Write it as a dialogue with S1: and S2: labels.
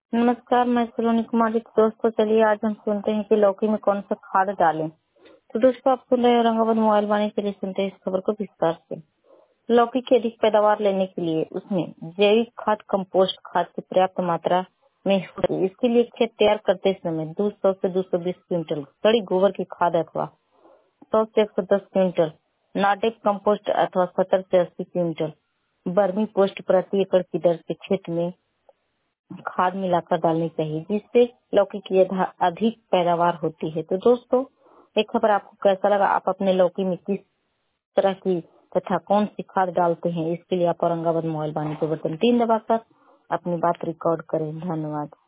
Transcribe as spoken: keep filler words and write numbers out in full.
S1: नमस्कार, मैं सलोनी कुमारी। तो दोस्तों चलिए आज हम सुनते हैं कि लौकी में कौन सा खाद डालें। तो दोस्तों आप सुन रहे हैं औरंगाबाद मोबाइल वाणी के लिए, सुनते हैं इस खबर को विस्तार से। लौकी की अधिक पैदावार लेने के लिए उसमें जैविक खाद, कंपोस्ट खाद की पर्याप्त मात्रा में हो। इसके लिए खेत तैयार करते समय दो सौ से दो सौ बीस क्विंटल सड़ी गोबर की खाद अथवा सौ से एक सौ दस क्विंटल नाटेप कंपोस्ट अथवा सत्तर से अस्सी क्विंटल बर्मी पोस्ट प्रति एकड़ की दर से खेत में खाद मिलाकर डालनी चाहिए, जिससे लौकी की यथा- अधिक पैदावार होती है। तो दोस्तों एक खबर आपको कैसा लगा, आप अपने लौकी में किस तरह की तथा कौन सी खाद डालते हैं, इसके लिए आप औरंगाबाद मोबाइल वाणी के बटन तीन दबाकर अपनी बात रिकॉर्ड करें। धन्यवाद।